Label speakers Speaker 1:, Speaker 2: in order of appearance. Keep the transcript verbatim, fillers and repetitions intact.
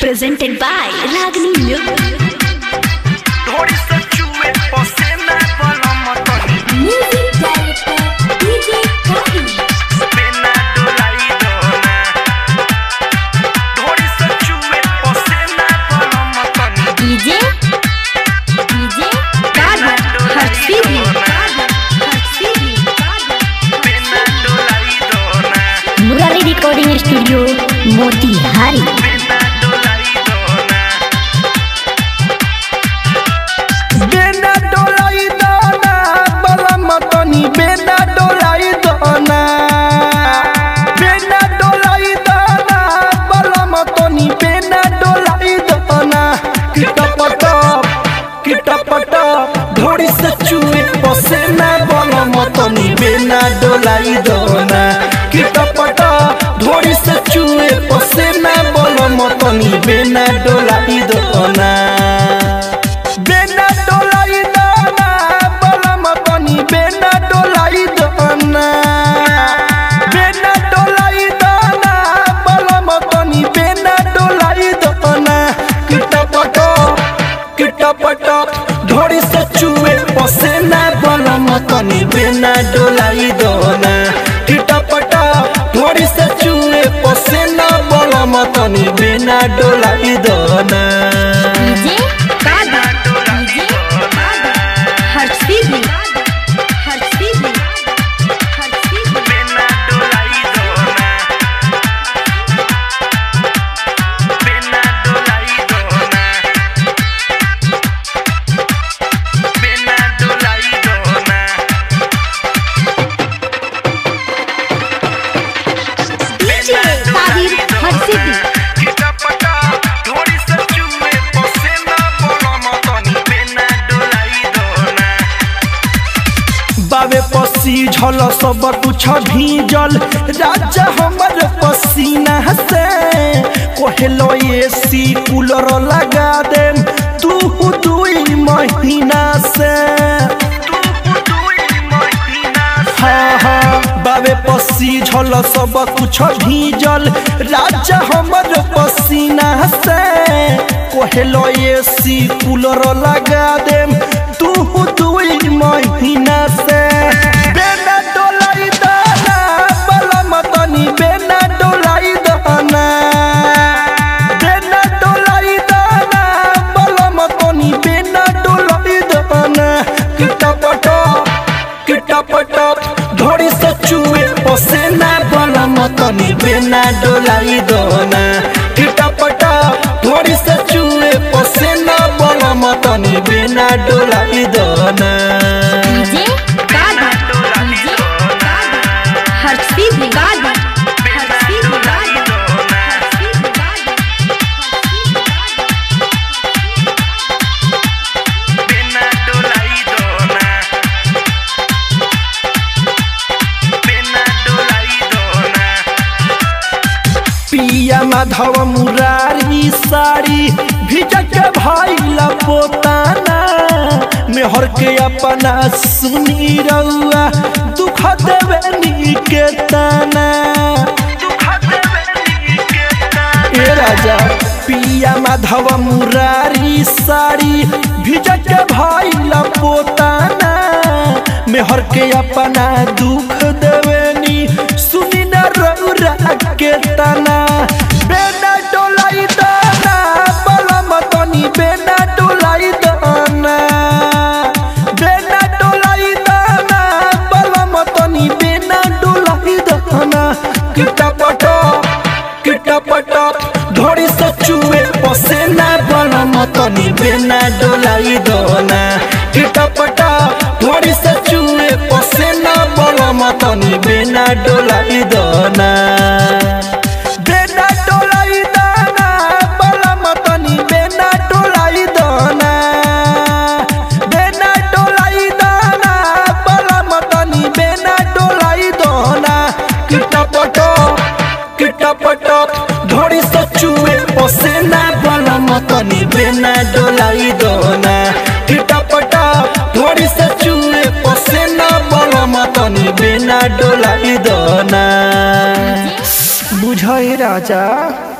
Speaker 1: presented by Ragini Music. Music director D J Kahi. D J D J Kahi Harshidi Harshidi Murali Recording Studio Motihari.
Speaker 2: बेना डोलाई दोना बेना डोलाई दोना बलम तनी बेना डोलाई दोना किटपट किटपट धोड़ी से चुए पसेना बलम तनी बेना डोलाई दोना किटपट धोड़ी से चुए पसेना बलम तनी बेना डोलाई दोना बेना डोलाई दोना बलम तनी बेना डोलाई दोना बेना डोलाई दोना बलम तनी बेना डोलाई दोना किटपट किटपट धोड़ी से चुए पसेना बलम तनी बेना डोलाई दोना किटपट धोड़ी से चुए पसेना बलम तनी बेना डोलाई दोना बावे पसी झल सब कुछ भीजल राजा हमर पसीना से कहलो एसी कूलर लगा दे तू दुई महीना से हाँ हाँ बावे पसी झल सब कुछ भीजल राजा हमर पसीना से कहलो एसी कूलर लगा दे तू दुई महीना से बेना डोलाई दाना बलम तनी बेना डोलाई दाना बेना डोलाई दाना बलम तनी बेना डोलाई दाना किटपट किटपट धोड़ी से चुए पसेना बलम तनी बेना डोलाई दाना किटपट धोड़ी से चुए पसेना बलम तनी बेना डोलाई दाना पिया माधव मुरारी साड़ी भिजक भाई लपोताना मेहर के अपना सुनी रउआ दुख देवे नी के ताना ए राजा पिया माधव मुरारी साड़ी भिजक भाई लपोताना मेहर के अपना दुख देवे नी सुनी न रउरा के ताना बेना डोलाई दाना बलम तनी बेना डोलाई दाना बेना डोलाई दाना बलम तनी बेना डोलाई दाना किटपट किटपट धोड़ी से चुए पसेना बलम तनी बेना डोलाई दाना किटपट धोड़ी से चुए पसेना बलम तनी बेना डोलाई दाना बेना डोलाई दाना बलम तनी बेना डोलाई दाना बेना डोलाई दाना बलम तनी बेना डोलाई दाना किटपट किटपट धोड़ी से चुए पसेना बलम तनी बेना डोलाई दाना किटपट धोड़ी से चुए पसेना बलम तनी बेना डोलाई दाना बुझाए राजा।